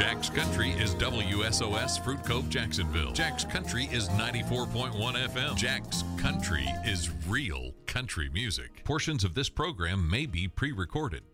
Jack's Country is WSOS Fruit Cove, Jacksonville. Jack's Country is 94.1 FM. Jack's Country is real country music. Portions of this program may be pre-recorded.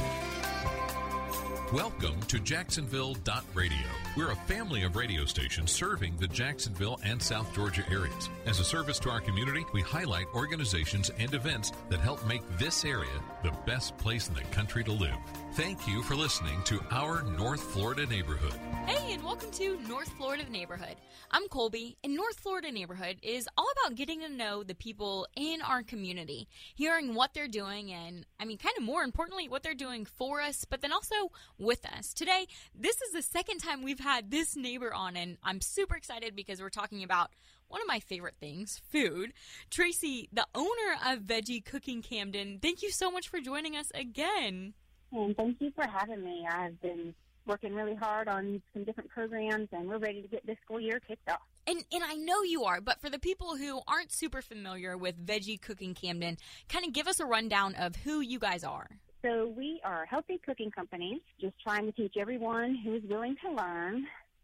Welcome to Jacksonville.radio. We're a family of radio stations serving the Jacksonville and South Georgia areas. As a service to our community, we highlight organizations and events that help make this area the best place in the country to live. Thank you for listening to Our North Florida Neighborhood. Hey, and welcome to North Florida Neighborhood. I'm Colby, and North Florida Neighborhood is all about getting to know the people in our community, hearing what they're doing, and, kind of more importantly, what they're doing for us, but then also with us. Today, this is the second time we've had this neighbor on, and I'm super excited because we're talking about one of my favorite things, food. Tracy, the owner of Veggie Cooking Camden, thank you so much for joining us again. And thank you for having me. I've been working really hard on some different programs, and we're ready to get this school year kicked off. And I know you are, but for the people who aren't super familiar with Veggie Cooking Camden, kind of give us a rundown of who you guys are. So we are a healthy cooking company, just trying to teach everyone who is willing to learn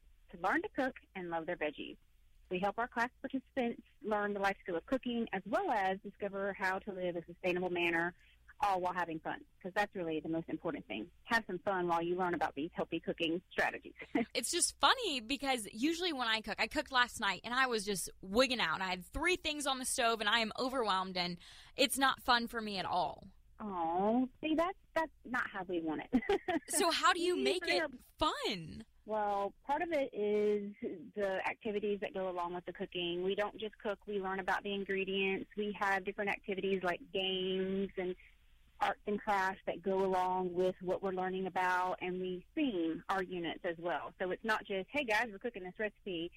to cook and love their veggies. We help our class participants learn the life skill of cooking, as well as discover how to live a sustainable manner, all while having fun, because that's really the most important thing. Have some fun while you learn about these healthy cooking strategies. It's just funny because usually when I cooked last night, and I was just wigging out. I had 3 things on the stove, and I am overwhelmed, and it's not fun for me at all. Oh, see, that's not how we want it. So how do you make it fun? Well, part of it is the activities that go along with the cooking. We don't just cook, we learn about the ingredients. We have different activities like games and arts and crafts that go along with what we're learning about, and we theme our units as well. So it's not just, hey guys, we're cooking this recipe.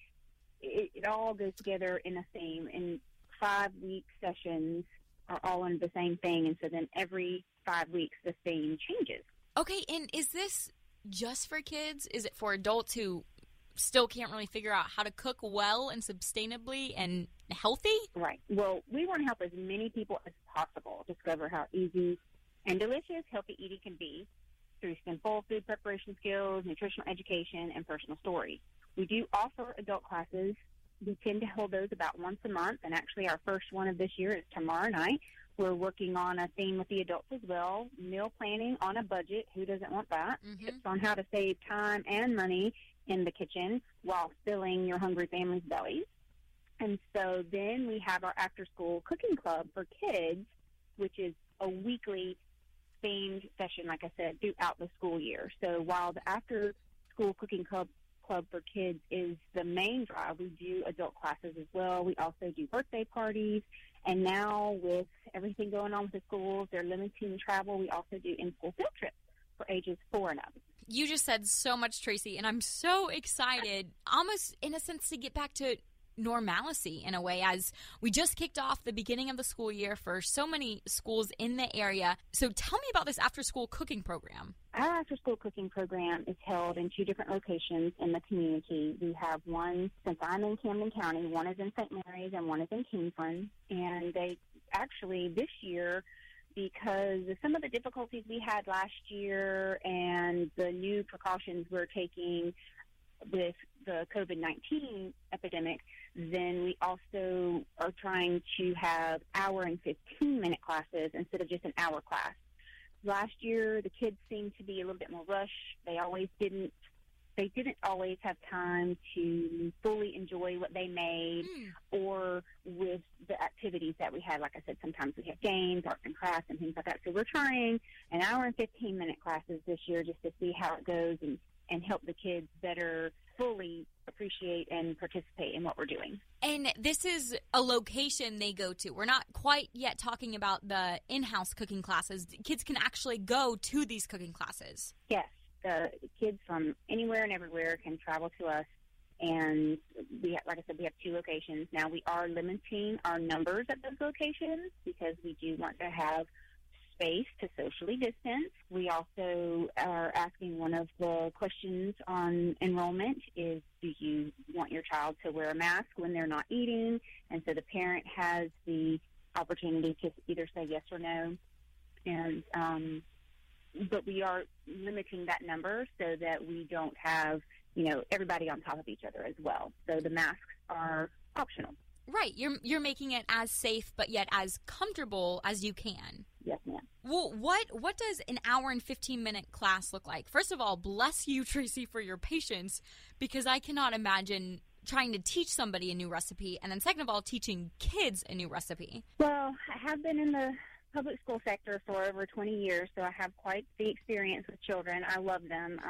It all goes together in a theme, and 5-week sessions are all under the same thing, and so then every 5 weeks the theme changes. Okay, and is this just for kids? Is it for adults who still can't really figure out how to cook well and sustainably and healthy? Right. Well, we want to help as many people as possible discover how easy and delicious healthy eating can be through simple food preparation skills, nutritional education, and personal stories. We do offer adult classes. We tend to hold those about once a month, and actually our first one of this year is tomorrow night. We're working on a theme with the adults as well, meal planning on a budget. Who doesn't want that? Mm-hmm. Tips on how to save time and money in the kitchen while filling your hungry family's bellies. And so then we have our after-school cooking club for kids, which is a weekly themed session, like I said, throughout the school year. So while the after-school cooking club for kids is the main drive, we do adult classes as well. We also do birthday parties. And now with everything going on with the schools, they're limiting travel. We also do in-school field trips for ages 4 and up. You just said so much, Tracy, and I'm so excited, almost in a sense, to get back to normalcy in a way, as we just kicked off the beginning of the school year for so many schools in the area. So tell me about this after-school cooking program. Our after-school cooking program is held in 2 different locations in the community. We have one, since I'm in Camden County, one is in St. Mary's and one is in Kingsland. And they actually, this year, because of some of the difficulties we had last year and the new precautions we're taking with the COVID-19 epidemic, then we also are trying to have hour and 15-minute classes instead of just an hour class. Last year, the kids seemed to be a little bit more rushed. They didn't always have time to fully enjoy what they made or with the activities that we had. Like I said, sometimes we have games, arts and crafts, and things like that. So we're trying an hour and 15-minute classes this year just to see how it goes and help the kids better fully appreciate and participate in what we're doing. And this is a location they go to. We're not quite yet talking about the in-house cooking classes. Kids can actually go to these cooking classes. Yes. The kids from anywhere and everywhere can travel to us. And like I said, we have 2 locations. Now, we are limiting our numbers at those locations because we do want to have space to socially distance. We also are asking, one of the questions on enrollment is, do you want your child to wear a mask when they're not eating? And so the parent has the opportunity to either say yes or no. And but we are limiting that number so that we don't have, everybody on top of each other as well. So the masks are optional. Right. You're making it as safe but yet as comfortable as you can. Yes, ma'am. Well, what does an hour and 15-minute class look like? First of all, bless you, Tracy, for your patience, because I cannot imagine trying to teach somebody a new recipe, and then second of all, teaching kids a new recipe. Well, I have been in the public school sector for over 20 years, so I have quite the experience with children. I love them.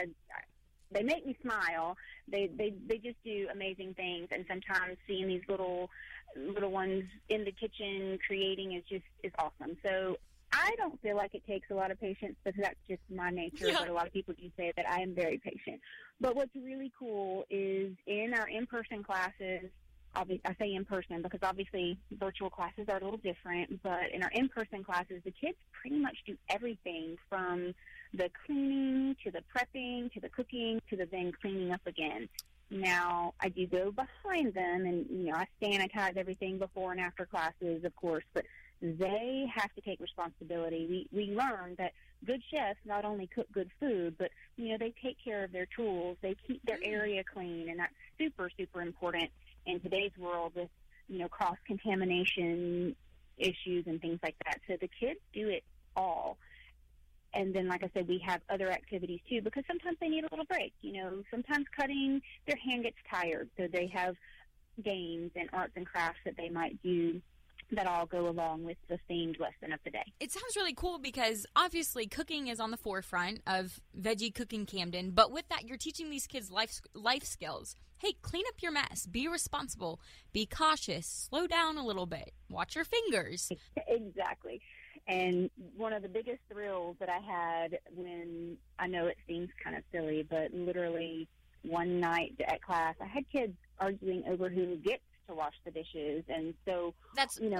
They make me smile. They just do amazing things, and sometimes seeing these little ones in the kitchen creating is awesome. So I don't feel like it takes a lot of patience because that's just my nature, but a lot of people do say that I am very patient. But what's really cool is in our in-person classes, I say in-person because obviously virtual classes are a little different, but in our in-person classes, the kids pretty much do everything from the cleaning to the prepping to the cooking to the then cleaning up again. Now, I do go behind them, and, I sanitize everything before and after classes, of course, but they have to take responsibility. We learn that good chefs not only cook good food, but, they take care of their tools. They keep their area clean, and that's super, super important in today's world with, cross-contamination issues and things like that. So the kids do it all. And then, like I said, we have other activities, too, because sometimes they need a little break. Sometimes cutting, their hand gets tired. So they have games and arts and crafts that they might do that all go along with the themed lesson of the day. It sounds really cool because obviously cooking is on the forefront of Veggie Cooking Camden, but with that, you're teaching these kids life skills. Hey, clean up your mess, be responsible, be cautious, slow down a little bit, watch your fingers. Exactly. And one of the biggest thrills that I had when, I know it seems kind of silly, but literally one night at class, I had kids arguing over who gets to wash the dishes. And so, that's, we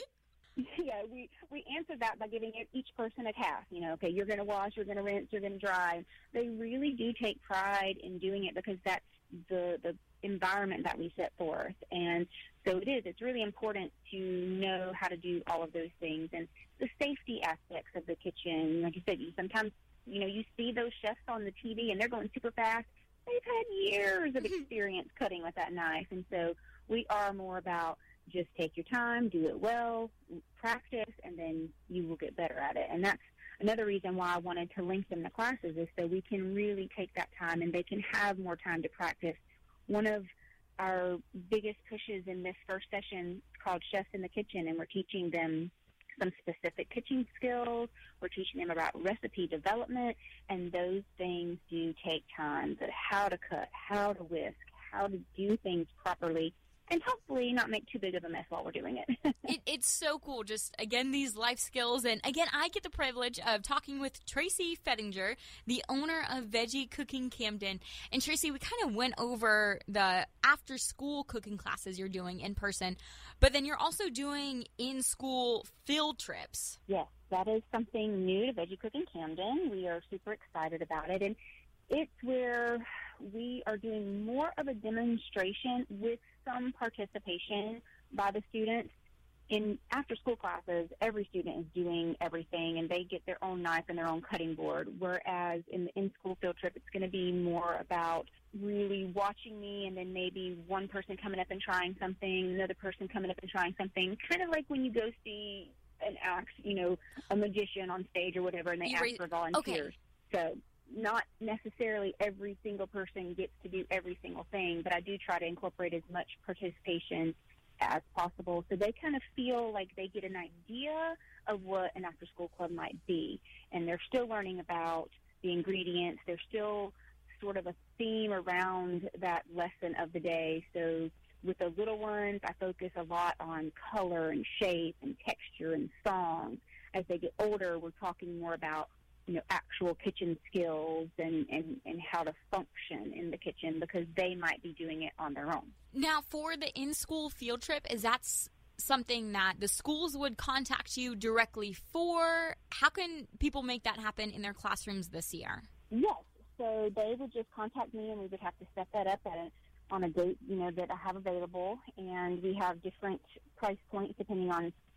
answered that by giving each person a task. Okay, you're going to wash, you're going to rinse, you're going to dry. They really do take pride in doing it because that's the environment that we set forth. And so it's really important to know how to do all of those things. And the safety aspects of the kitchen, like you said, sometimes, you see those chefs on the TV and they're going super fast. They've had years of experience cutting with that knife. And so we are more about just take your time, do it well, practice, and then you will get better at it. And that's another reason why I wanted to lengthen the classes is so we can really take that time and they can have more time to practice. One of our biggest pushes in this first session is called Chefs in the Kitchen, and we're teaching them some specific kitchen skills. We're teaching them about recipe development, and those things do take time, but how to cut, how to whisk, how to do things properly, and hopefully not make too big of a mess while we're doing it. It's so cool. Just, again, these life skills. And, again, I get the privilege of talking with Tracy Fettinger, the owner of Veggie Cooking Camden. And, Tracy, we kind of went over the after-school cooking classes you're doing in person, but then you're also doing in-school field trips. Yes, that is something new to Veggie Cooking Camden. We are super excited about it. And it's where we are doing more of a demonstration with some participation by the students. In after-school classes, every student is doing everything, and they get their own knife and their own cutting board, whereas in the in-school field trip, it's going to be more about really watching me and then maybe one person coming up and trying something, another person coming up and trying something, kind of like when you go see an act, a magician on stage or whatever, and they ask for volunteers. Okay. So not necessarily every single person gets to do every single thing, but I do try to incorporate as much participation as possible so they kind of feel like they get an idea of what an after-school club might be. And they're still learning about the ingredients. There's still sort of a theme around that lesson of the day. So with the little ones, I focus a lot on color and shape and texture and song. As they get older, we're talking more about actual kitchen skills and how to function in the kitchen because they might be doing it on their own. Now, for the in-school field trip, is that something that the schools would contact you directly for? How can people make that happen in their classrooms this year? Yes. So they would just contact me, and we would have to set that up on a date, that I have available. And we have different price points depending on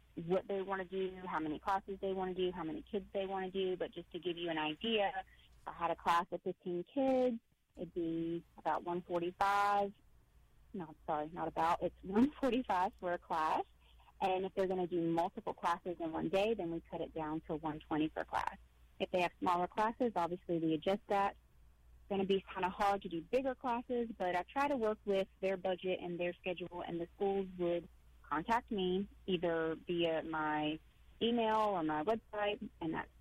what they want to do, how many classes they want to do, how many kids they want to do. But just to give you an idea, if I had a class of 15 kids, it'd be about 145. No, sorry, not about. It's 145 for a class. And if they're going to do multiple classes in one day, then we cut it down to 120 per class. If they have smaller classes, obviously we adjust that. It's going to be kind of hard to do bigger classes, but I try to work with their budget and their schedule, and the schools would contact me either via my email or my website, and that's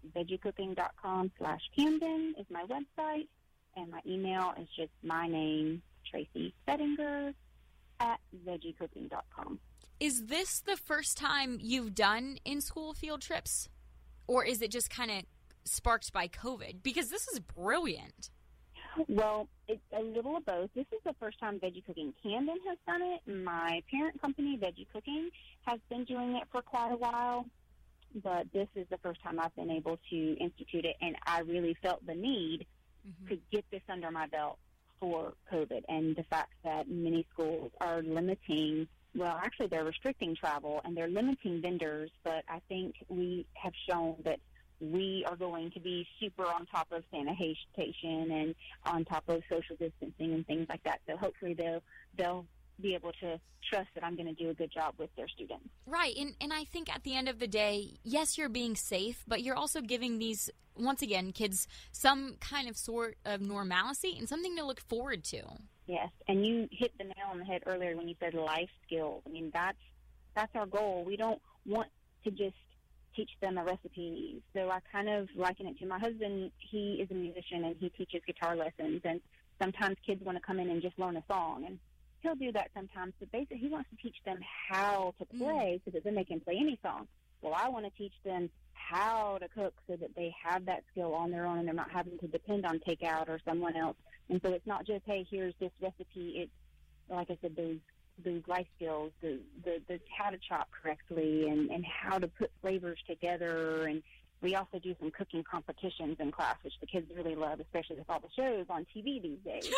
veggicooking.com/Camden is my website, and my email is just my name, Tracy Fettinger, at veggicooking.com. Is this the first time you've done in-school field trips, or is it just kind of sparked by COVID? Because this is brilliant. Well, it's a little of both. This is the first time Veggie Cooking Camden has done it. My parent company, Veggie Cooking, has been doing it for quite a while, but this is the first time I've been able to institute it, and I really felt the need to get this under my belt for COVID, and the fact that many schools are limiting, well, actually they're restricting travel and they're limiting vendors, but I think we have shown that we are going to be super on top of sanitation and on top of social distancing and things like that. So hopefully they'll be able to trust that I'm going to do a good job with their students. Right, and I think at the end of the day, yes, you're being safe, but you're also giving these, once again, kids some kind of sort of normalcy and something to look forward to. Yes, and you hit the nail on the head earlier when you said life skills. I mean, that's our goal. We don't want to just teach them a recipe. So I kind of liken it to my husband. He is a musician and he teaches guitar lessons, and sometimes kids want to come in and just learn a song, and he'll do that sometimes, but basically he wants to teach them how to play so that then they can play any song. Well, I want to teach them how to cook so that they have that skill on their own and they're not having to depend on takeout or someone else. And so it's not just, hey, here's this recipe. It's, like I said, those life skills, the how to chop correctly and how to put flavors together. And we also do some cooking competitions in class, which the kids really love, especially with all the shows on TV these days.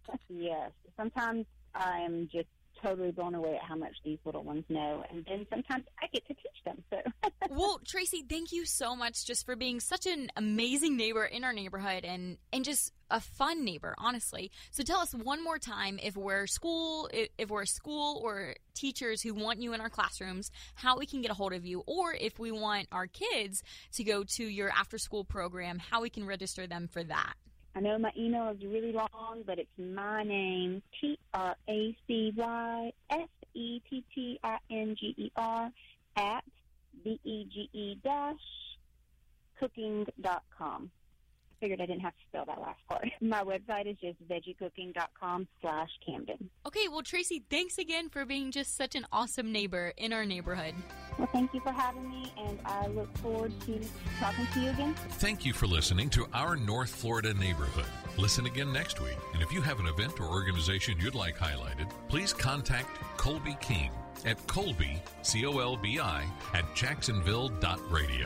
Yes. Sometimes I am just totally blown away at how much these little ones know, and then sometimes I get to teach them. So, well, Tracy, thank you so much just for being such an amazing neighbor in our neighborhood and just a fun neighbor, honestly. So tell us one more time, if we're a school or teachers who want you in our classrooms, how we can get a hold of you, or if we want our kids to go to your after-school program, how we can register them for that. I know my email is really long, but it's my name, TracyFettinger at vege-cooking.com. Figured I didn't have to spell that last part. My website is just veggicooking.com/Camden. Okay, well, Tracy, thanks again for being just such an awesome neighbor in our neighborhood. Well, thank you for having me, and I look forward to talking to you again. Thank you for listening to Our North Florida Neighborhood. Listen again next week, and if you have an event or organization you'd like highlighted, please contact Colby King at Colby, COLBI, at jacksonville.radio.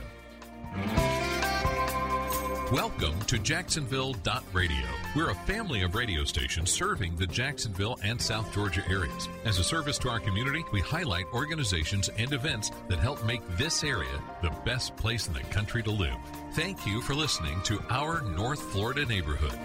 Welcome to Jacksonville.radio. We're a family of radio stations serving the Jacksonville and South Georgia areas. As a service to our community, we highlight organizations and events that help make this area the best place in the country to live. Thank you for listening to Our North Florida Neighborhood.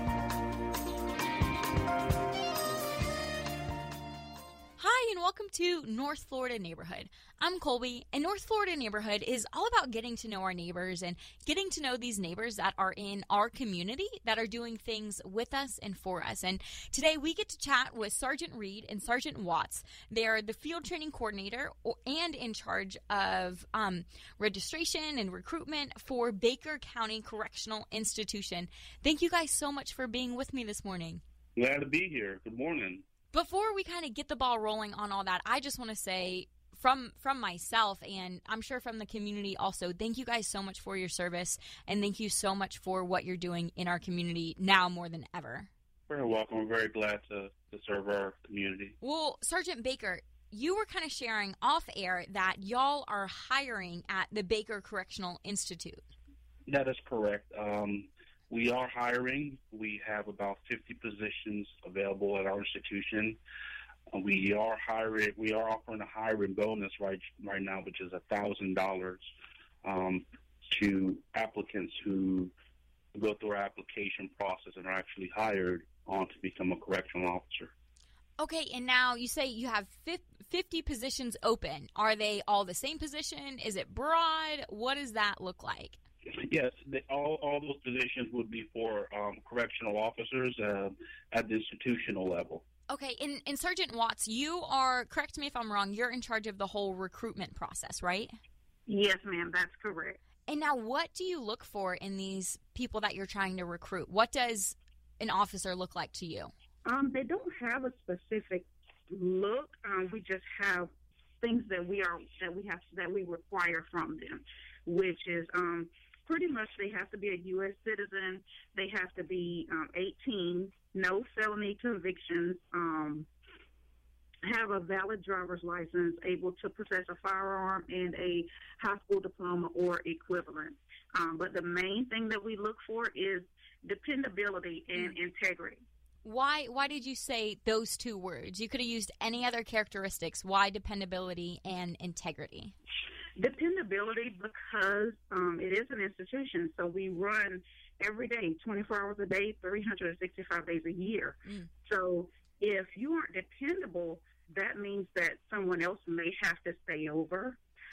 Hi, and welcome to North Florida Neighborhood. I'm Colby, and North Florida Neighborhood is all about getting to know our neighbors and getting to know these neighbors that are in our community that are doing things with us and for us. And today we get to chat with Sergeant Reed and Sergeant Watts. They are the field training coordinator and in charge of registration and recruitment for Baker County Correctional Institution. Thank you guys so much for being with me this morning. Glad to be here. Good morning. Before we kind of get the ball rolling on all that, I just want to say from myself, and I'm sure from the community also, thank you guys so much for your service, and thank you so much for what you're doing in our community now more than ever. Very welcome. We're very glad to serve our community. Well, Sergeant Baker, you were kind of sharing off air that y'all are hiring at the Baker Correctional Institute. That is correct. We are hiring. We have about 50 positions available at our institution. We are hiring. We are offering a hiring bonus right now, which is $1,000 to applicants who go through our application process and are actually hired on to become a correctional officer. Okay, and now you say you have 50 positions open. Are they all the same position? Is it broad? What does that look like? Yes, all those positions would be for correctional officers at the institutional level. Okay, and Sergeant Watts, you are, correct me if I'm wrong, you're in charge of the whole recruitment process, right? Yes, ma'am, that's correct. And now what do you look for in these people that you're trying to recruit? What does an officer look like to you? They don't have a specific look. We just have things that we require from them, which is pretty much they have to be a U.S. citizen. They have to be 18, no felony convictions, have a valid driver's license, able to possess a firearm and a high school diploma or equivalent. But the main thing that we look for is dependability and integrity. Why did you say those two words? You could have used any other characteristics. Why dependability and integrity? Dependability because it is an institution, so we run every day, 24 hours a day, 365 days a year. So if you aren't dependable, that means that someone else may have to stay over.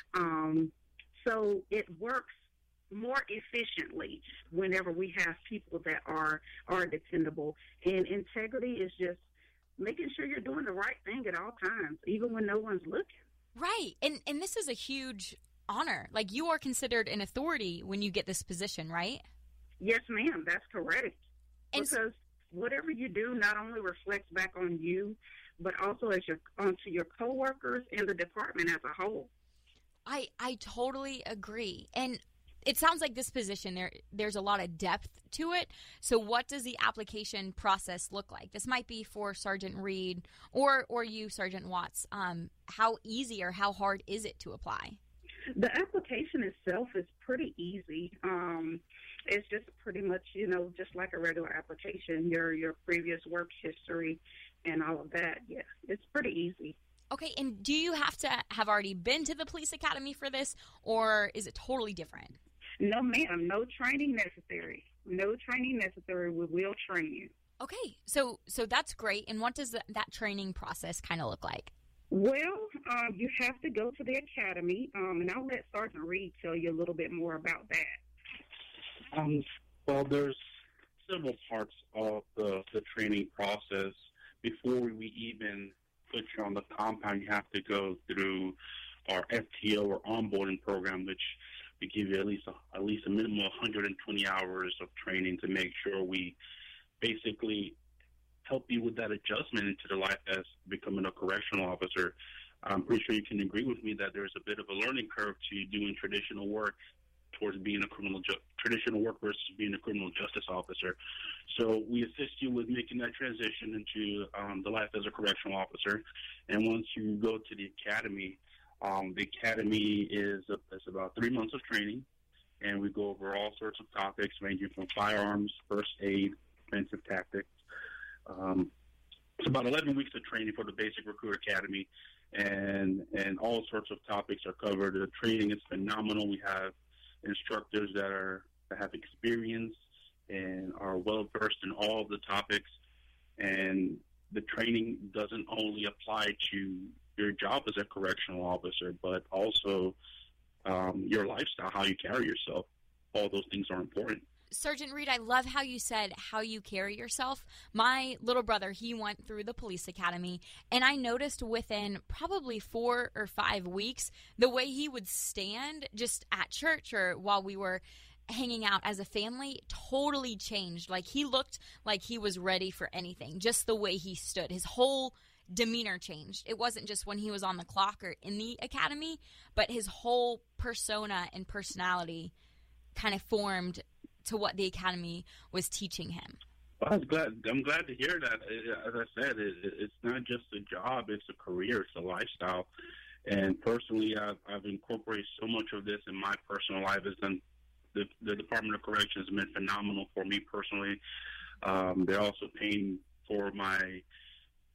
So it works more efficiently whenever we have people that are dependable. And integrity is just making sure you're doing the right thing at all times, even when no one's looking. Right. And this is a huge honor. Like, you are considered an authority when you get this position, right? Yes, ma'am. That's correct. And because whatever you do not only reflects back on you, but also onto your coworkers and the department as a whole. I totally agree. And it sounds like this position, there's a lot of depth to it. So what does the application process look like? This might be for Sergeant Reed or you, Sergeant Watts. How easy or how hard is it to apply? The application itself is pretty easy. It's just pretty much, just like a regular application, your previous work history and all of that. Yeah, it's pretty easy. Okay, and do you have to have already been to the police academy for this, or is it totally different? No, ma'am. No training necessary. No training necessary. We will train you. Okay, so that's great. And what does that training process kind of look like? Well, you have to go to the academy, and I'll let Sergeant Reed tell you a little bit more about that. Well, there's several parts of the training process. Before we even put you on the compound, you have to go through our FTO or onboarding program, which we give you at least a minimum of 120 hours of training to make sure we basically help you with that adjustment into the life as becoming a correctional officer. I'm pretty sure you can agree with me that there's a bit of a learning curve to doing traditional work towards being traditional work versus being a criminal justice officer. So we assist you with making that transition into the life as a correctional officer. And once you go to the academy is about 3 months of training, and we go over all sorts of topics ranging from firearms, first aid, defensive tactics. It's about 11 weeks of training for the Basic Recruit Academy, and all sorts of topics are covered. The training is phenomenal. We have instructors that have experience and are well versed in all of the topics, and the training doesn't only apply to your job as a correctional officer, but also your lifestyle, how you carry yourself. All those things are important. Sergeant Reed, I love how you said how you carry yourself. My little brother, he went through the police academy, and I noticed within probably 4 or 5 weeks, the way he would stand just at church or while we were hanging out as a family totally changed. Like, he looked like he was ready for anything, just the way he stood. His whole demeanor changed. It wasn't just when he was on the clock or in the academy, but his whole persona and personality kind of formed to what the academy was teaching him. Well, I'm glad to hear that. As I said, it's not just a job, it's a career, it's a lifestyle. And personally, I've incorporated so much of this in my personal life. The Department of Corrections has been phenomenal for me personally. They're also paying for my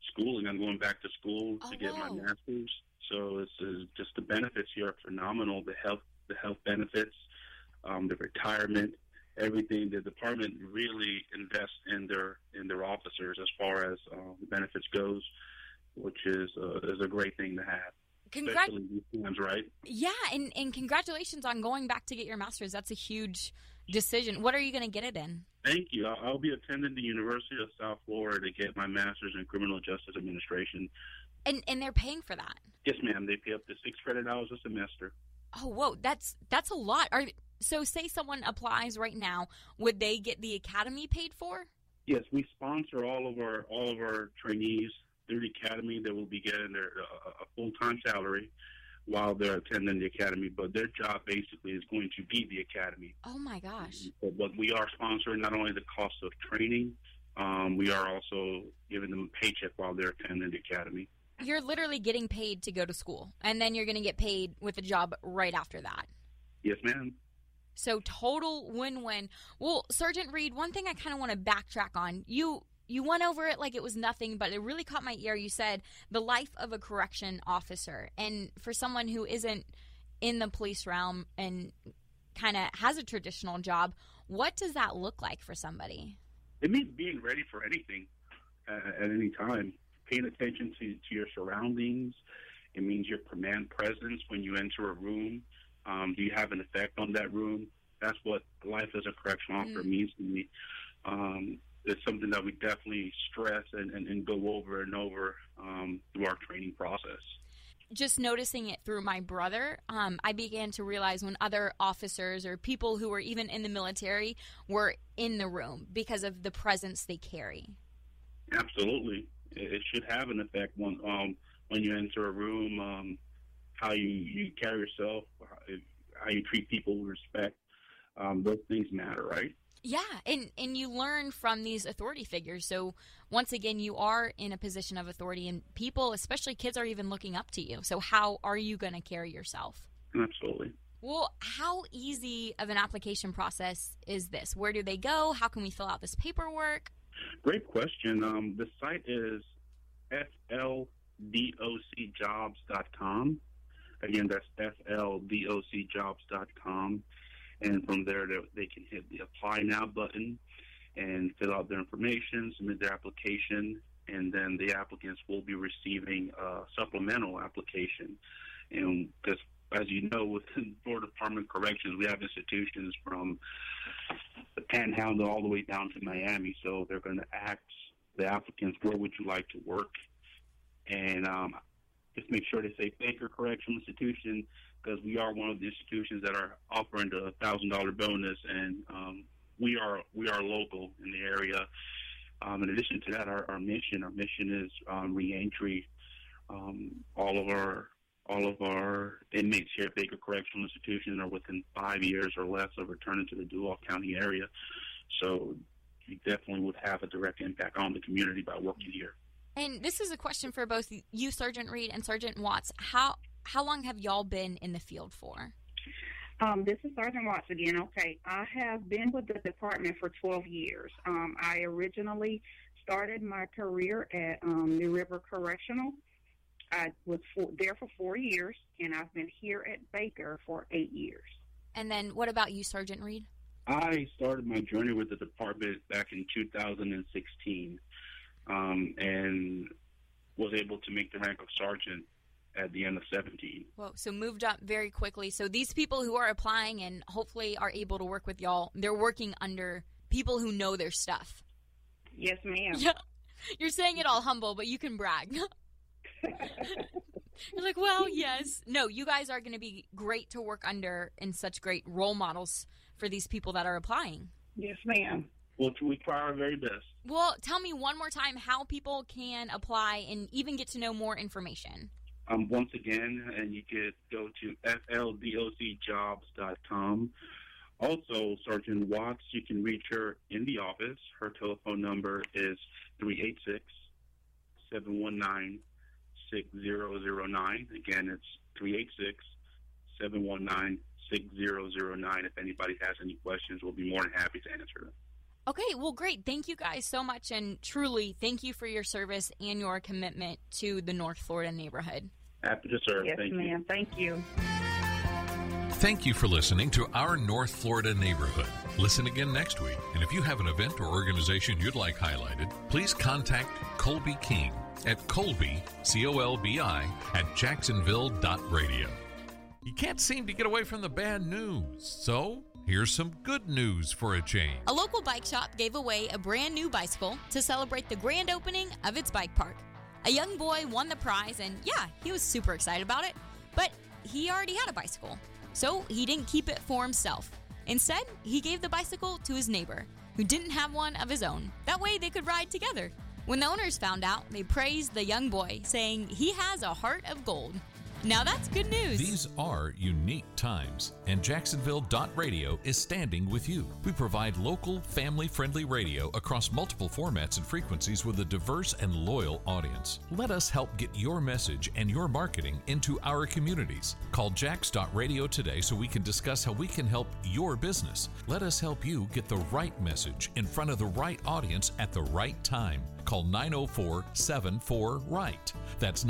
schooling. I'm going back to school to get my wow. master's. So it's just the benefits here are phenomenal. The health benefits, the retirement, everything. The department really invests in their officers as far as the benefits goes, which is a great thing to have. Especially these times, right? Yeah, and congratulations on going back to get your master's. That's a huge decision. What are you going to get it in? Thank you. I'll be attending the University of South Florida to get my master's in criminal justice administration. And they're paying for that? Yes, ma'am. They pay up to 6 credit hours a semester. Oh, whoa, that's a lot. So say someone applies right now, would they get the academy paid for? Yes, we sponsor all of our trainees through the academy. They will be getting their a full-time salary while they're attending the academy, but their job basically is going to be the academy. Oh my gosh! But we are sponsoring not only the cost of training, we are also giving them a paycheck while they're attending the academy. You're literally getting paid to go to school, and then you're going to get paid with a job right after that. Yes, ma'am. So total win-win. Well, Sergeant Reed, one thing I kind of want to backtrack on. You went over it like it was nothing, but it really caught my ear. You said the life of a correction officer. And for someone who isn't in the police realm and kind of has a traditional job, what does that look like for somebody? It means being ready for anything at any time. Paying attention to your surroundings. It means your command presence when you enter a room. Do you have an effect on that room? That's what life as a correctional officer means to me. It's something that we definitely stress and go over and over through our training process. Just noticing it through my brother, I began to realize when other officers or people who were even in the military were in the room because of the presence they carry. Absolutely. It should have an effect when you enter a room, how you carry yourself, how you treat people with respect. Those things matter, right? Yeah, and you learn from these authority figures. So once again, you are in a position of authority, and people, especially kids, are even looking up to you. So how are you going to carry yourself? Absolutely. Well, how easy of an application process is this? Where do they go? How can we fill out this paperwork? Great question. The site is fldocjobs.com. Again, that's fldocjobs.com. And from there, they can hit the Apply Now button and fill out their information, submit their application, and then the applicants will be receiving a supplemental application. And because, as you know, within Florida Department of Corrections, we have institutions from the Panhandle all the way down to Miami. So they're going to ask the applicants, where would you like to work? And just make sure they say Baker Correctional Institution, because we are one of the institutions that are offering the $1,000 bonus, and we are local in the area. In addition to that, our mission is reentry. All of our inmates here at Baker Correctional Institution are within 5 years or less of returning to the Duval County area. So you definitely would have a direct impact on the community by working here. And this is a question for both you, Sergeant Reed, and Sergeant Watts. How long have y'all been in the field for? This is Sergeant Watts again. Okay, I have been with the department for 12 years. I originally started my career at New River Correctional. I was there for 4 years, and I've been here at Baker for 8 years. And then what about you, Sergeant Reed? I started my journey with the department back in 2016 and was able to make the rank of sergeant at the end of 17. Whoa, so moved up very quickly. So these people who are applying and hopefully are able to work with y'all, they're working under people who know their stuff. Yes, ma'am. Yeah. You're saying it all humble, but you can brag. You're like, well, yes. No, you guys are going to be great to work under and such great role models for these people that are applying. Yes, ma'am. Well, we try our very best. Well, tell me one more time how people can apply and even get to know more information. Once again, and you could go to fldocjobs.com. Also, Sergeant Watts, you can reach her in the office. Her telephone number is 386-719-6009. Again, it's 386-719-6009. If anybody has any questions, we'll be more than happy to answer them. Okay, well, great. Thank you guys so much, and truly, thank you for your service and your commitment to the North Florida neighborhood. Happy to serve. Yes, Thank you. ma'am. Thank you. Thank you for listening to Our North Florida Neighborhood. Listen again next week. And if you have an event or organization you'd like highlighted, please contact Colby King at Colby, C-O-L-B-I, at jacksonville.radio. You can't seem to get away from the bad news, so here's some good news for a change. A local bike shop gave away a brand new bicycle to celebrate the grand opening of its bike park. A young boy won the prize, and yeah, he was super excited about it, but he already had a bicycle, so he didn't keep it for himself. Instead, he gave the bicycle to his neighbor, who didn't have one of his own. That way they could ride together. When the owners found out, they praised the young boy, saying he has a heart of gold. Now that's good news. These are unique times, and Jacksonville.radio is standing with you. We provide local, family-friendly radio across multiple formats and frequencies with a diverse and loyal audience. Let us help get your message and your marketing into our communities. Call Jax.radio today so we can discuss how we can help your business. Let us help you get the right message in front of the right audience at the right time. Call 904-74-RIGHT. That's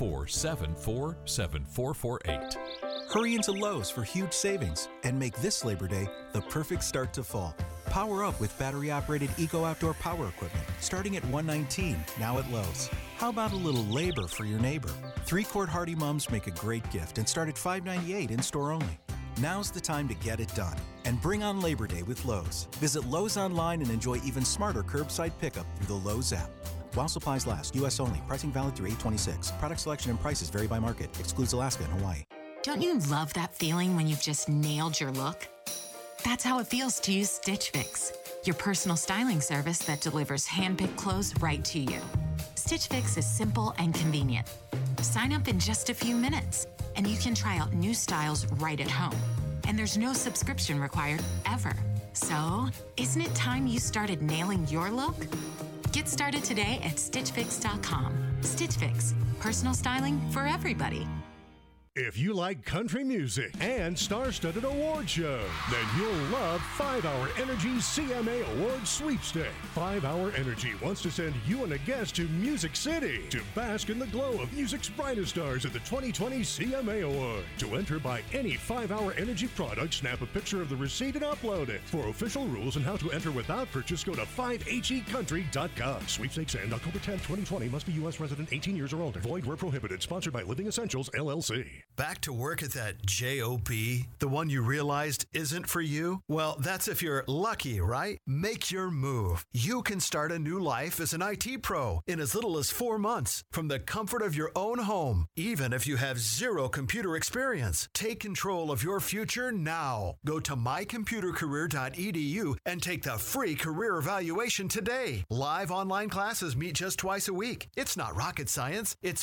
904-74-7448. Hurry into Lowe's for huge savings and make this Labor Day the perfect start to fall. Power up with battery-operated Eco Outdoor power equipment, starting at $119, now at Lowe's. How about a little labor for your neighbor? 3-quart Hardy Mums make a great gift and start at $5.98 in-store only. Now's the time to get it done and bring on Labor Day with Lowe's. Visit Lowe's online and enjoy even smarter curbside pickup through the Lowe's app. While supplies last, U.S. only. Pricing valid through 8/26. Product selection and prices vary by market. Excludes Alaska and Hawaii. Don't you love that feeling when you've just nailed your look? That's how it feels to use Stitch Fix, your personal styling service that delivers hand-picked clothes right to you. Stitch Fix is simple and convenient. Sign up in just a few minutes, and you can try out new styles right at home. And there's no subscription required, ever. So, isn't it time you started nailing your look? Get started today at StitchFix.com. Stitch Fix, personal styling for everybody. If you like country music and star-studded award show, then you'll love 5-Hour Energy's CMA Awards Sweepstakes. 5-Hour Energy wants to send you and a guest to Music City to bask in the glow of music's brightest stars at the 2020 CMA Award. To enter, buy any 5-Hour Energy product, snap a picture of the receipt and upload it. For official rules and how to enter without purchase, go to 5hecountry.com. Sweepstakes end October 10, 2020. Must be U.S. resident 18 years or older. Void where prohibited. Sponsored by Living Essentials, LLC. Back to work at that job? The one you realized isn't for you? Well, that's if you're lucky, right? Make your move. You can start a new life as an IT pro in as little as 4 months from the comfort of your own home, even if you have zero computer experience. Take control of your future now. Go to mycomputercareer.edu and take the free career evaluation today. Live online classes meet just twice a week. It's not rocket science. It's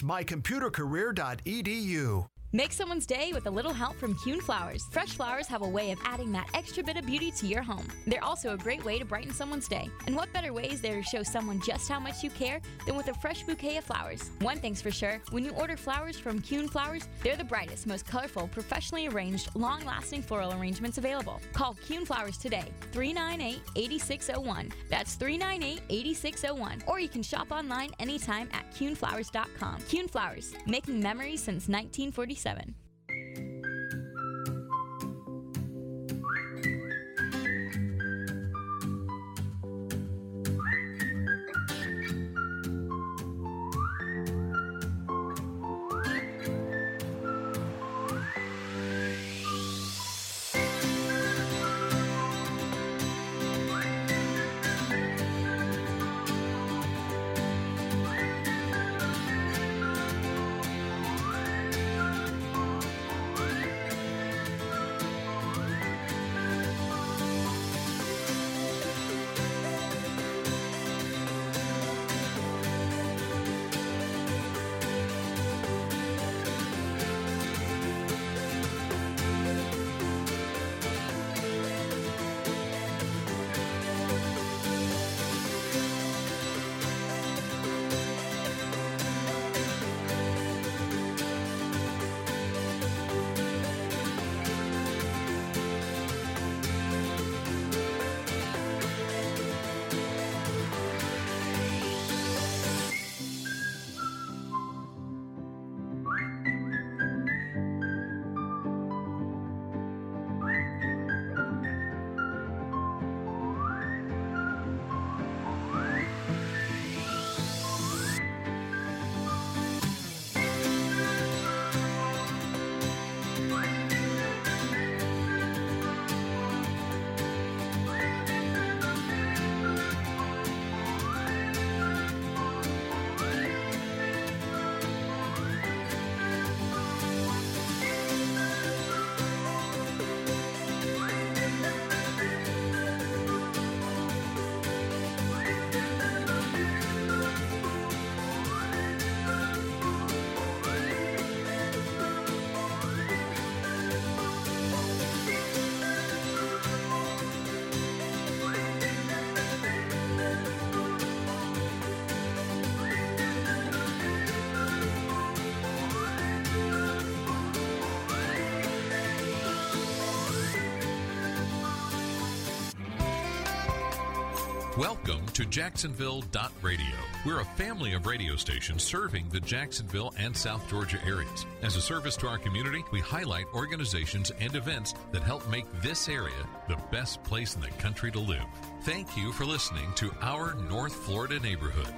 mycomputercareer.edu. Make someone's day with a little help from Kuhn Flowers. Fresh flowers have a way of adding that extra bit of beauty to your home. They're also a great way to brighten someone's day. And what better way is there to show someone just how much you care than with a fresh bouquet of flowers? One thing's for sure, when you order flowers from Kuhn Flowers, they're the brightest, most colorful, professionally arranged, long-lasting floral arrangements available. Call Kuhn Flowers today, 398-8601. That's 398-8601. Or you can shop online anytime at kuhnflowers.com. Kuhn Flowers, making memories since 1947. Welcome to Jacksonville.radio. We're a family of radio stations serving the Jacksonville and South Georgia areas. As a service to our community, we highlight organizations and events that help make this area the best place in the country to live. Thank you for listening to Our North Florida Neighborhood.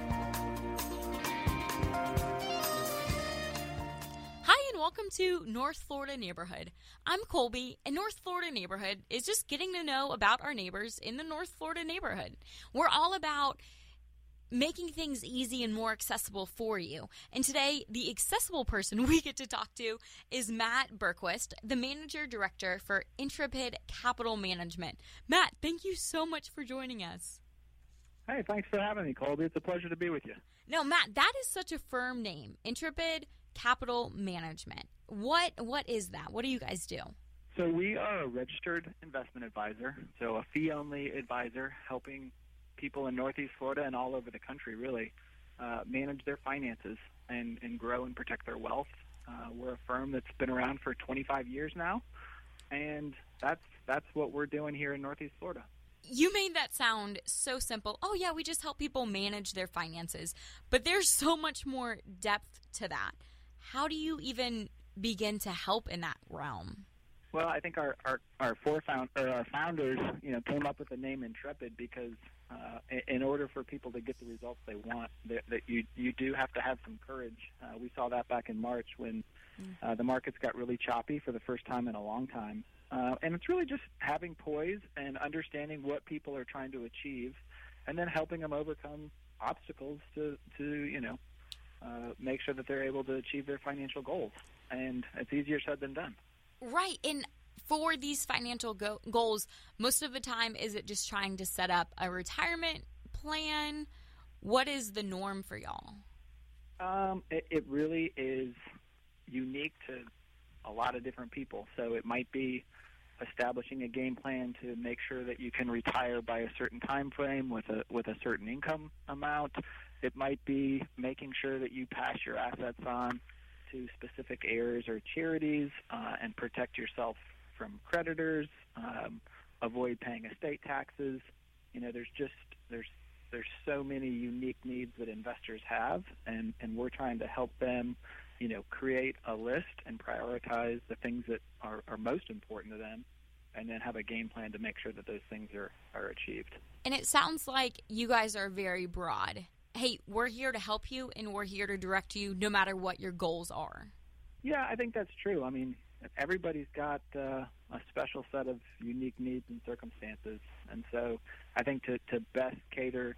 Welcome to North Florida Neighborhood. I'm Colby, and North Florida Neighborhood is just getting to know about our neighbors in the North Florida neighborhood. We're all about making things easy and more accessible for you. And today, the accessible person we get to talk to is Matt Berquist, the Manager Director for Intrepid Capital Management. Matt, thank you so much for joining us. Hey, thanks for having me, Colby. It's a pleasure to be with you. No, Matt, that is such a firm name, Intrepid Capital Management. What is that? What do you guys do? So we are a registered investment advisor, so a fee-only advisor helping people in Northeast Florida and all over the country really manage their finances and grow and protect their wealth. We're a firm that's been around for 25 years now, and that's what we're doing here in Northeast Florida. You made that sound so simple. Oh, yeah, we just help people manage their finances. But there's so much more depth to that. How do you even begin to help in that realm? Well, I think our founders, came up with the name Intrepid because in order for people to get the results they want, that you do have to have some courage. We saw that back in March when the markets got really choppy for the first time in a long time. And it's really just having poise and understanding what people are trying to achieve, and then helping them overcome obstacles to make sure that they're able to achieve their financial goals. And it's easier said than done. Right. And for these financial goals, most of the time, is it just trying to set up a retirement plan? What is the norm for y'all? It really is unique to a lot of different people. So it might be establishing a game plan to make sure that you can retire by a certain time frame with a certain income amount. It might be making sure that you pass your assets on to specific heirs or charities and protect yourself from creditors, avoid paying estate taxes. There's so many unique needs that investors have, and we're trying to help them create a list and prioritize the things that are most important to them, and then have a game plan to make sure that those things are achieved. And it sounds like you guys are very broad. Hey, we're here to help you, and we're here to direct you no matter what your goals are. Yeah, I think that's true. I mean, everybody's got a special set of unique needs and circumstances, and so I think to best cater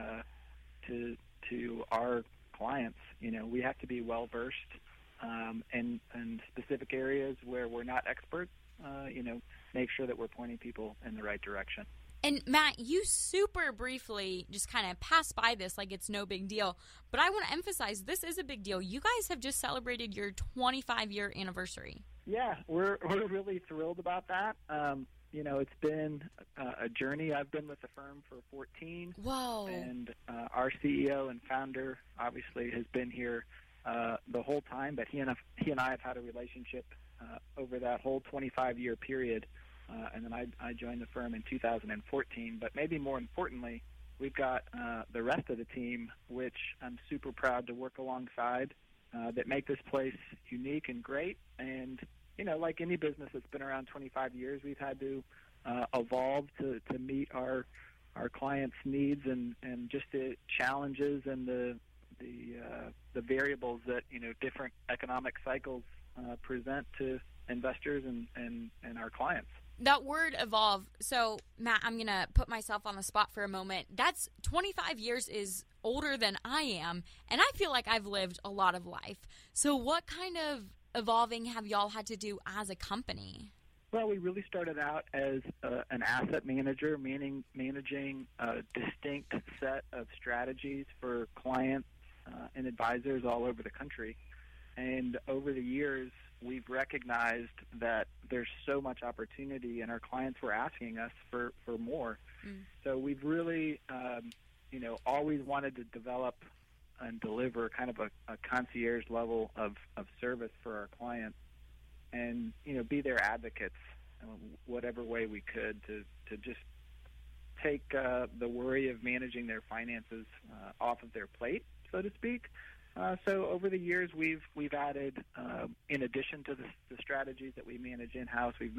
to our clients, we have to be well-versed in specific areas where we're not experts, make sure that we're pointing people in the right direction. And Matt, you super briefly just kind of passed by this like it's no big deal, but I want to emphasize this is a big deal. You guys have just celebrated your 25-year anniversary. Yeah, we're really thrilled about that. It's been a journey. I've been with the firm for 14. Whoa. And our CEO and founder obviously has been here the whole time, but he and I have had a relationship over that whole 25-year period. And then I joined the firm in 2014. But maybe more importantly, we've got the rest of the team, which I'm super proud to work alongside, that make this place unique and great. And, like any business that's been around 25 years, we've had to evolve to meet our clients' needs and just the challenges and the variables that, different economic cycles present to investors and our clients. That word evolve. So, Matt, I'm going to put myself on the spot for a moment. That's 25 years is older than I am, and I feel like I've lived a lot of life. So what kind of evolving have y'all had to do as a company? Well, we really started out as an asset manager, managing a distinct set of strategies for clients and advisors all over the country. And over the years, we've recognized that there's so much opportunity, and our clients were asking us for more. So we've really, always wanted to develop and deliver kind of a concierge level of service for our clients, and be their advocates, whatever way we could to just take the worry of managing their finances off of their plate, so to speak. So over the years, we've added, in addition to the strategies that we manage in-house, we've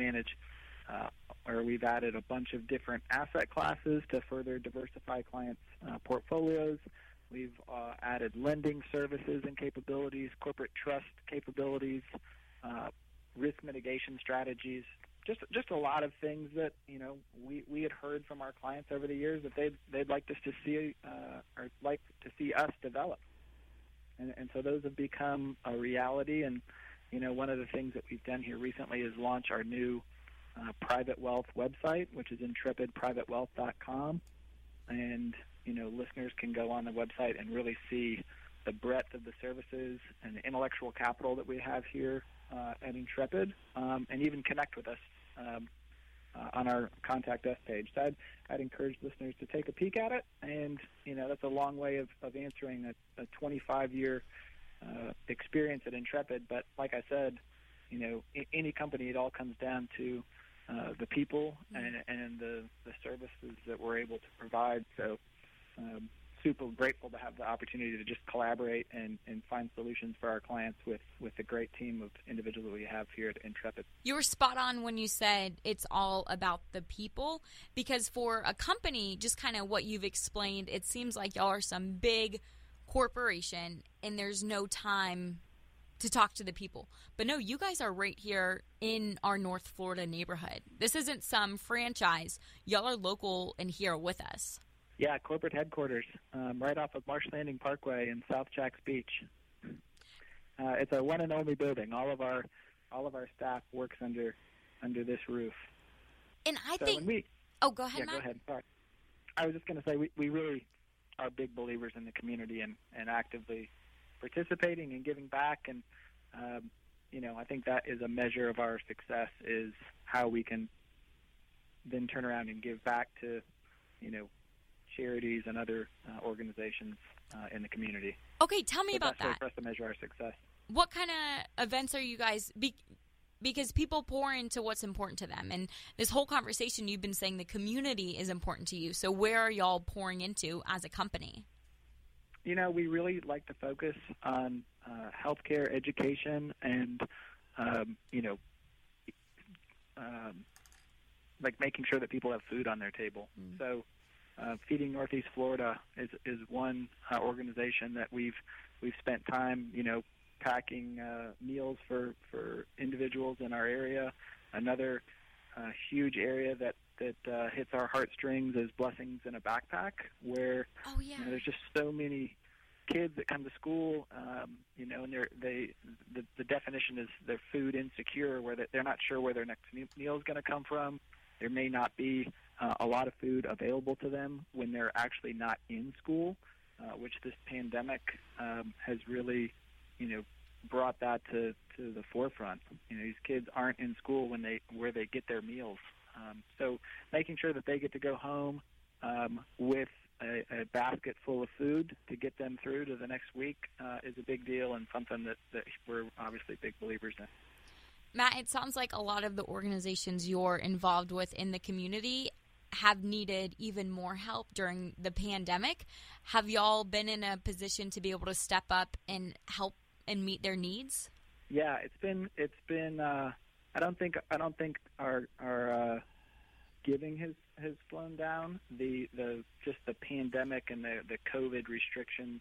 added a bunch of different asset classes to further diversify clients' portfolios. We've added lending services and capabilities, corporate trust capabilities, risk mitigation strategies, just a lot of things that we had heard from our clients over the years that they'd like us to see or like to see us develop. And so those have become a reality. And, one of the things that we've done here recently is launch our new private wealth website, which is intrepidprivatewealth.com. And, listeners can go on the website and really see the breadth of the services and the intellectual capital that we have here at Intrepid, and even connect with us on our Contact Us page. So I'd encourage listeners to take a peek at it, and that's a long way of answering a 25-year experience at Intrepid. But like I said, any company, it all comes down to the people and the services that we're able to provide. So super grateful to have the opportunity to just collaborate and find solutions for our clients with the great team of individuals we have here at Intrepid. You were spot on when you said it's all about the people, because for a company, just kind of what you've explained, it seems like y'all are some big corporation and there's no time to talk to the people. But no, you guys are right here in our North Florida neighborhood. This isn't some franchise. Y'all are local and here with us. Yeah, corporate headquarters, right off of Marsh Landing Parkway in South Jacks Beach. It's our one and only building. All of our staff works under this roof. And I think. Go ahead, Matt. Go ahead. Sorry. I was just going to say we really are big believers in the community and actively participating and giving back. And I think that is a measure of our success, is how we can then turn around and give back to charities and other organizations in the community. Okay, tell me about that. That's for us to measure our success. What kind of events are you guys? Because people pour into what's important to them, and this whole conversation, you've been saying the community is important to you. So where are y'all pouring into as a company? We really like to focus on healthcare, education, and like making sure that people have food on their table. Mm. So. Feeding Northeast Florida is one organization that we've spent time, packing meals for individuals in our area. Another huge area that hits our heartstrings is Blessings in a Backpack, where there's just so many kids that come to school, and the definition is they're food insecure, where they're not sure where their next meal is going to come from. There may not be a lot of food available to them when they're actually not in school, which this pandemic has really, brought that to the forefront. These kids aren't in school where they get their meals. So making sure that they get to go home with a basket full of food to get them through to the next week is a big deal, and something that we're obviously big believers in. Matt, it sounds like a lot of the organizations you're involved with in the community have needed even more help during the pandemic. Have y'all been in a position to be able to step up and help and meet their needs? Yeah, it's been. I don't think our giving has slowed down. The pandemic and the COVID restrictions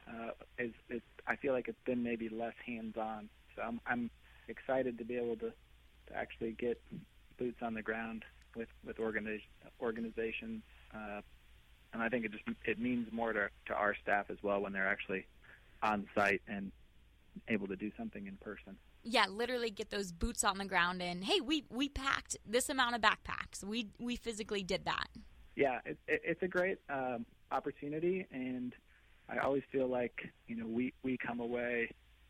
I feel like it's been maybe less hands-on. So I'm excited to be able to actually get boots on the ground with organizations, and I think it means more to our staff as well when they're actually on site and able to do something in person. Yeah, literally get those boots on the ground, and hey, we packed this amount of backpacks. We physically did that. Yeah, it's a great opportunity, and I always feel like we come away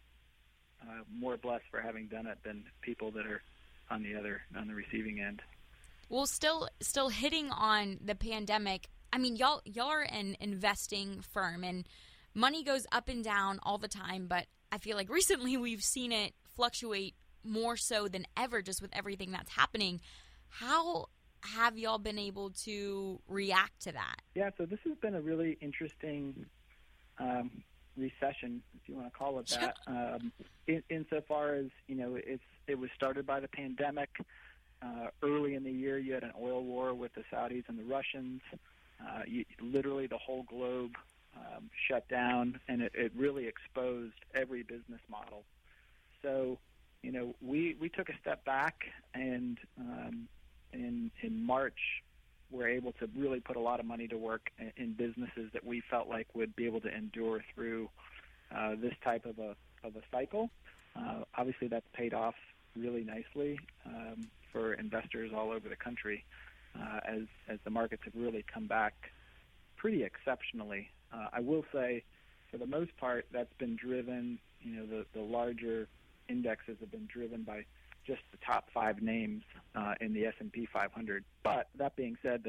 more blessed for having done it than people that are on the receiving end. Well, still hitting on the pandemic. I mean, y'all are an investing firm, and money goes up and down all the time. But I feel like recently we've seen it fluctuate more so than ever, just with everything that's happening. How have y'all been able to react to that? Yeah, so this has been a really interesting recession, if you want to call it that, insofar as, it was started by the pandemic. Early in the year, you had an oil war with the Saudis and the Russians. Literally the whole globe shut down, and it really exposed every business model. So, we took a step back, and in March, we're able to really put a lot of money to work in businesses that we felt like would be able to endure through this type of a cycle. Obviously, that's paid off really nicely for investors all over the country as the markets have really come back pretty exceptionally. I will say, for the most part, that's been driven, the larger indexes have been driven by just the top 5 names in the S&P 500. But that being said,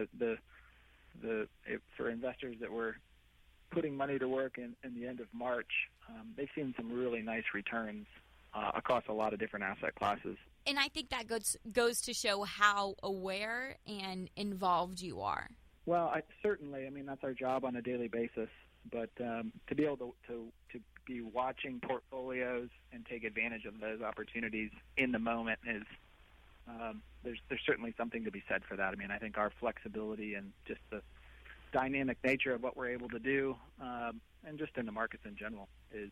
for investors that were putting money to work in the end of March, they've seen some really nice returns across a lot of different asset classes. And I think that goes to show how aware and involved you are. Well, certainly. I mean, that's our job on a daily basis. But to be able to be watching portfolios and take advantage of those opportunities in the moment is there's certainly something to be said for that. I mean, I think our flexibility and just the dynamic nature of what we're able to do, and just in the markets in general,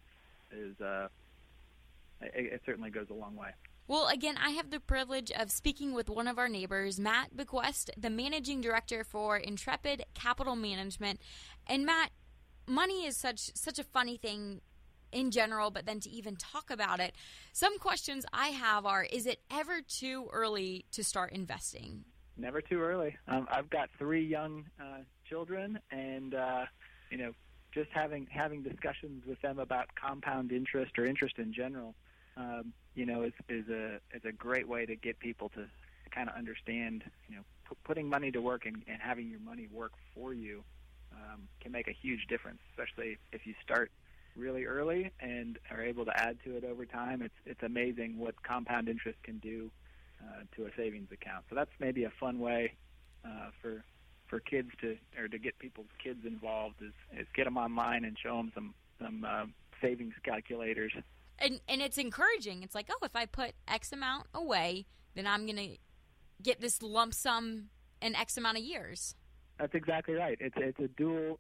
it certainly goes a long way. Well, again, I have the privilege of speaking with one of our neighbors, Matt Bequest, the managing director for Intrepid Capital Management. And Matt, money is such a funny thing in general, but then to even talk about it, some questions I have are, is it ever too early to start investing? Never too early. I've got 3 young children, and just having discussions with them about compound interest or interest in general, is a great way to get people to kind of understand, putting money to work and having your money work for you can make a huge difference, especially if you start really early and are able to add to it over time. It's amazing what compound interest can do to a savings account. So that's maybe a fun way for kids to get people's kids involved is get them online and show them some savings calculators. And it's encouraging. It's like, oh, if I put X amount away, then I'm going to get this lump sum in X amount of years. That's exactly right. It's a dual.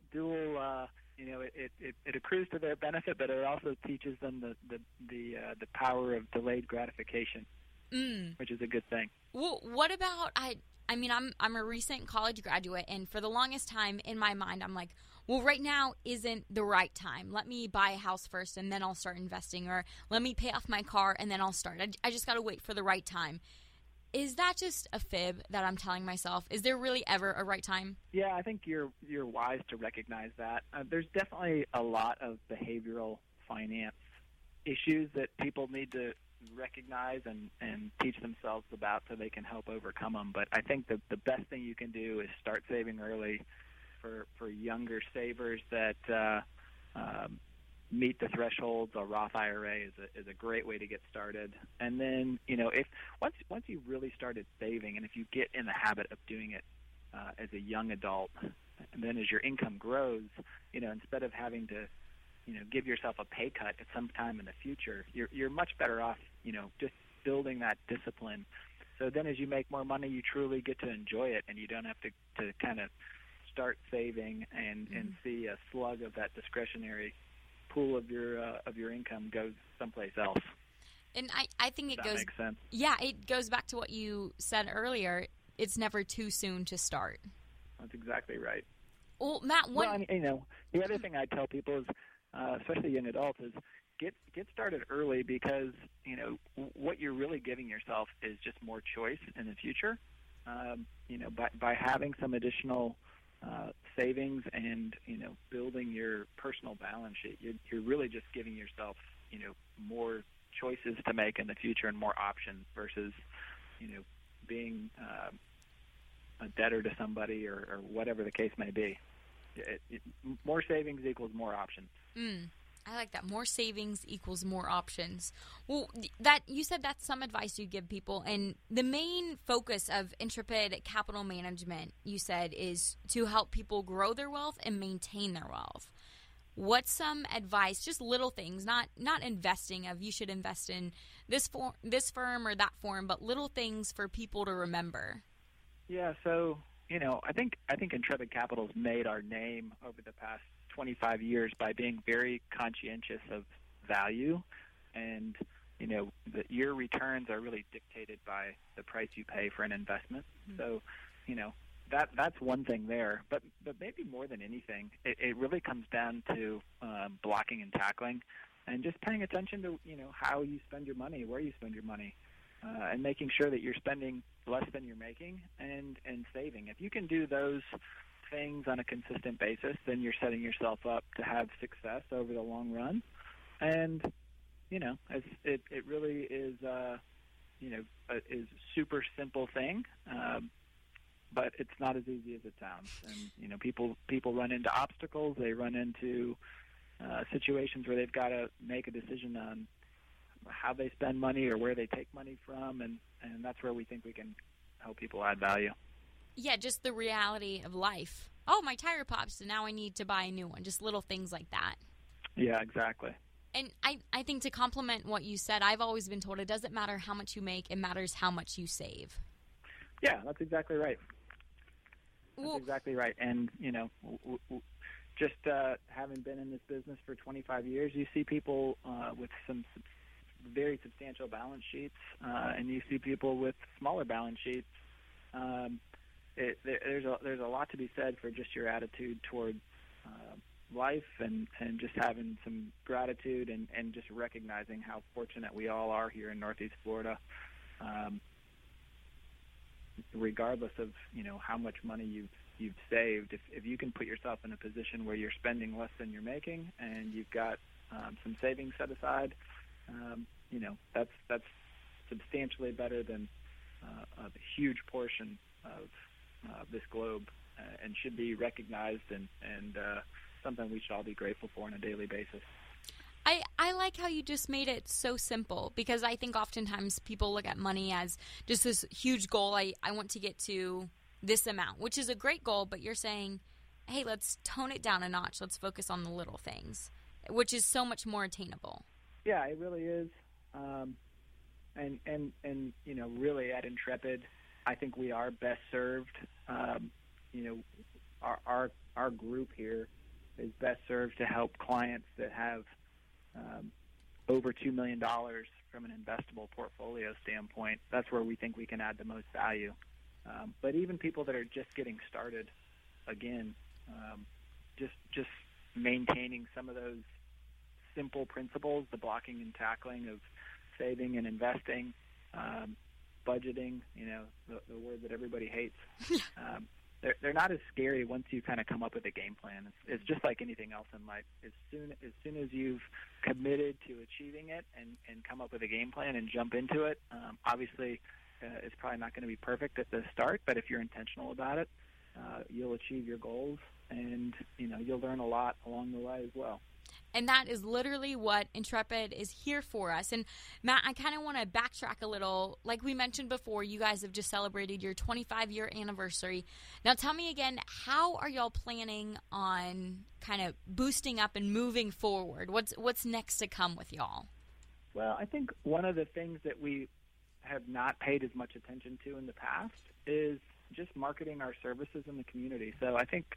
It accrues to their benefit, but it also teaches them the power of delayed gratification, which is a good thing. Well, what about I mean, I'm a recent college graduate, and for the longest time in my mind, I'm like, well, right now isn't the right time. Let me buy a house first, and then I'll start investing, or let me pay off my car, and then I'll start. I just got to wait for the right time. Is that just a fib that I'm telling myself? Is there really ever a right time? Yeah, I think you're wise to recognize that. There's definitely a lot of behavioral finance issues that people need to recognize and teach themselves about so they can help overcome them. But I think the best thing you can do is start saving early for younger savers that meet the thresholds. A Roth IRA is a great way to get started. And then, if once you've really started saving, and if you get in the habit of doing it as a young adult, and then as your income grows, instead of having to give yourself a pay cut at some time in the future, you're much better off, just building that discipline. So then as you make more money, you truly get to enjoy it, and you don't have to kind of start saving and see a slug of that discretionary pool of your income goes someplace else. And I think that makes sense. Yeah, it goes back to what you said earlier. It's never too soon to start. That's exactly right. Well, Matt, the other thing I tell people is, especially young adults, is get started early, because what you're really giving yourself is just more choice in the future. By having some additional savings and building your personal balance sheet, you're really just giving yourself more choices to make in the future and more options versus being a debtor to somebody or whatever the case may be. More savings equals more options. I like that. More savings equals more options. Well, that you said that's some advice you give people, and the main focus of Intrepid Capital Management, you said, is to help people grow their wealth and maintain their wealth. What's some advice, just little things, not investing of you should invest in this firm or that firm, but little things for people to remember? Yeah, so, I think Intrepid Capital's made our name over the past 25 years by being very conscientious of value, and your returns are really dictated by the price you pay for an investment. Mm-hmm. So that's one thing there, but maybe more than anything, it really comes down to blocking and tackling, and just paying attention to how you spend your money, where you spend your money, and making sure that you're spending less than you're making, and saving. If you can do those things on a consistent basis, then you're setting yourself up to have success over the long run. And it really is is a super simple thing, but it's not as easy as it sounds. And people run into obstacles. They run into situations where they've got to make a decision on how they spend money or where they take money from, and that's where we think we can help people add value. Yeah, just the reality of life. Oh, my tire pops, so now I need to buy a new one. Just little things like that. Yeah, exactly. And I think to complement what you said, I've always been told it doesn't matter how much you make, it matters how much you save. Yeah, that's exactly right. That's exactly right. And, just having been in this business for 25 years, you see people with some very substantial balance sheets, and you see people with smaller balance sheets. There's a lot to be said for just your attitude toward life, and just having some gratitude, and just recognizing how fortunate we all are here in Northeast Florida, regardless of how much money you've saved. If you can put yourself in a position where you're spending less than you're making, and you've got some savings set aside, that's substantially better than a huge portion of this globe, and should be recognized, and something we should all be grateful for on a daily basis. I like how you just made it so simple, because I think oftentimes people look at money as just this huge goal. I want to get to this amount, which is a great goal, but you're saying, hey, let's tone it down a notch. Let's focus on the little things, which is so much more attainable. Yeah, it really is. And really at Intrepid, I think we are best served. Our group here is best served to help clients that have over $2 million from an investable portfolio standpoint. That's where we think we can add the most value. But even people that are just getting started, again, just maintaining some of those simple principles, the blocking and tackling of saving and investing, budgeting, the word that everybody hates. They're not as scary once you kind of come up with a game plan. It's just like anything else in life. As soon as you've committed to achieving it and come up with a game plan and jump into it, obviously it's probably not going to be perfect at the start, but if you're intentional about it, you'll achieve your goals, and you'll learn a lot along the way as well. And that is literally what Intrepid is here for us. And Matt, I kind of want to backtrack a little. Like we mentioned before, you guys have just celebrated your 25-year anniversary. Now tell me again, how are y'all planning on kind of boosting up and moving forward? What's next to come with y'all? Well, I think one of the things that we have not paid as much attention to in the past is just marketing our services in the community. So I think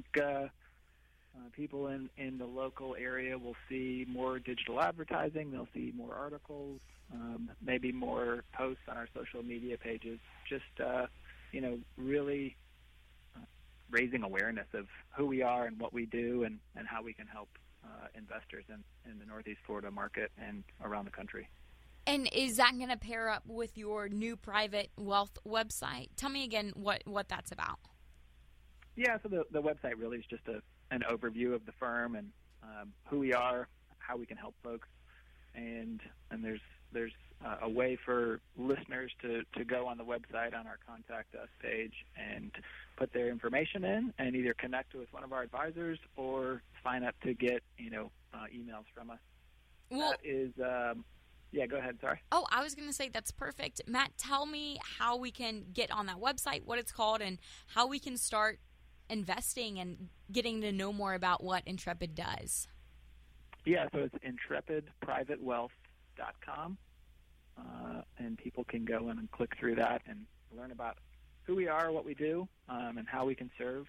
people in the local area will see more digital advertising. They'll see more articles, maybe more posts on our social media pages. Just really raising awareness of who we are and what we do, and how we can help investors in the Northeast Florida market and around the country. And is that going to pair up with your new private wealth website? Tell me again what that's about. Yeah, so the website really is just an overview of the firm and who we are, how we can help folks, and there's there's a way for listeners to go on the website on our Contact Us page and put their information in and either connect with one of our advisors or sign up to get, emails from us. Well, that is, yeah, go ahead, sorry. Oh, I was going to say that's perfect. Matt, tell me how we can get on that website, what it's called, and how we can start investing and getting to know more about what Intrepid does. Yeah, so it's intrepidprivatewealth.com, and people can go in and click through that and learn about who we are, what we do, and how we can serve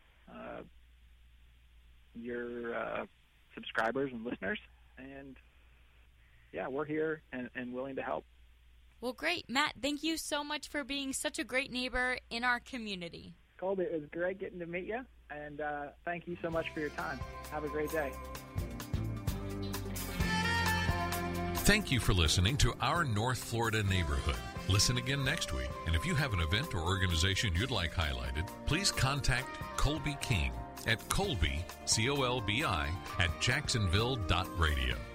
your subscribers and listeners. And, yeah, we're here and willing to help. Well, great. Matt, thank you so much for being such a great neighbor in our community. Colby, it was great getting to meet you, and thank you so much for your time. Have a great day. Thank you for listening to Our North Florida Neighborhood. Listen again next week, and if you have an event or organization you'd like highlighted, please contact Colby King at Colby, COLBI, @jacksonville.radio.